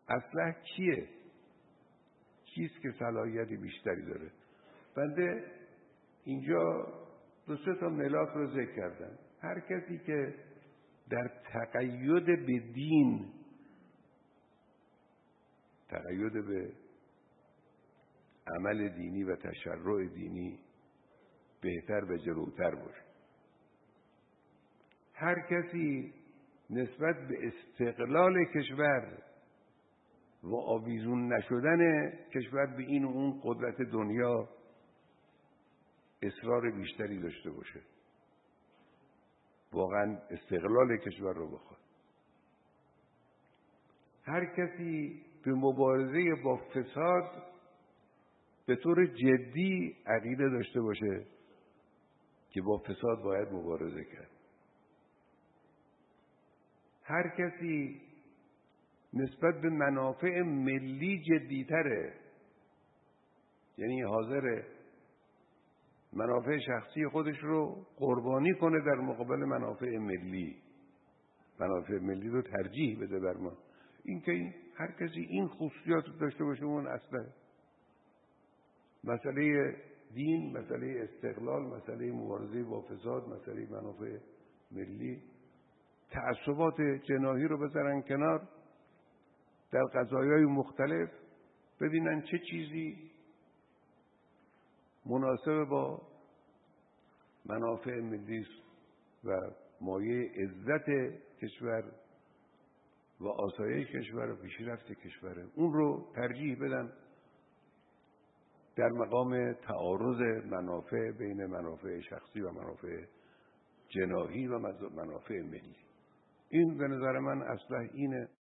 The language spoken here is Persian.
اصلا کیست که صلاحیت بیشتری داره؟ بنده اینجا 2-3 تا ملاک رو ذکر کردم. هر کسی که در تقید به دین، تقید به عمل دینی و تشرع دینی بهتر و جلوتر باشه. هر کسی نسبت به استقلال کشور و آویزون نشدن کشور به این و اون قدرت دنیا اصرار بیشتری داشته باشه، واقعا استقلال کشور رو بخواد. هر کسی به مبارزه با فساد به طور جدی عقیده داشته باشه که با فساد باید مبارزه کرد. هر کسی نسبت به منافع ملی جدیتره، یعنی حاضر منافع شخصی خودش رو قربانی کنه در مقابل منافع ملی، منافع ملی رو ترجیح بده بر ما. این که هر کسی این خصوصیات رو داشته باشه اون اصلا مسئله دین، مسئله استقلال، مسئله مبارزه با فساد، مسئله منافع ملی، تعصبات جناحی رو بذارن کنار، در قضایای مختلف ببینن چه چیزی مناسب با منافع ملی و مایه عزت کشور و آسایش کشور و پیشرفت کشور، اون رو ترجیح بدن در مقام تعارض منافع بین منافع شخصی و منافع جناحی و منافع ملی. این به نظر من اصلا اینه.